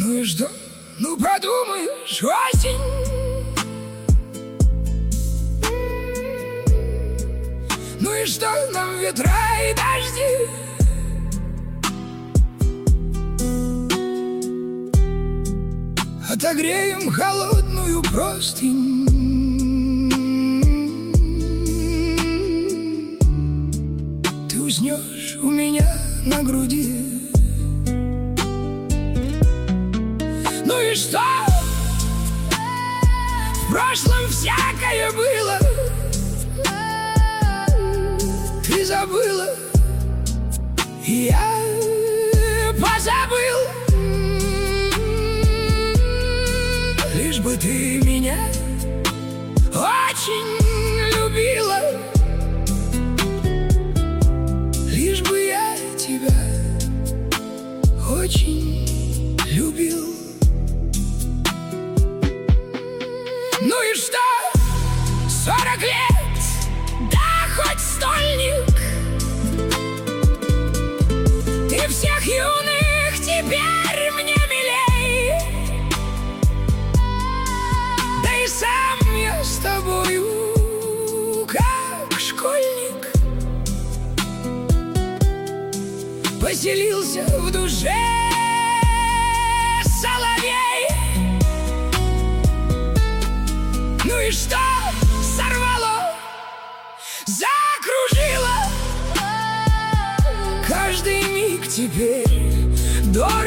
Ну и что? Ну подумаешь, осень. Ну и что нам ветра и дожди? Отогреем холодную простынь. Ты уснешь у меня на груди. Ну и что? В прошлом всякое было. Ты забыла, и я позабыл. Лишь бы ты меня очень любила, лишь бы я тебя очень любил. Ну и что? 40 лет, да хоть стольник. И всех юных теперь мне милей. Да и сам я с тобою как школьник. Поселился в душе соловей. Ну и что? Сорвало, закружило. Каждый миг теперь дорог.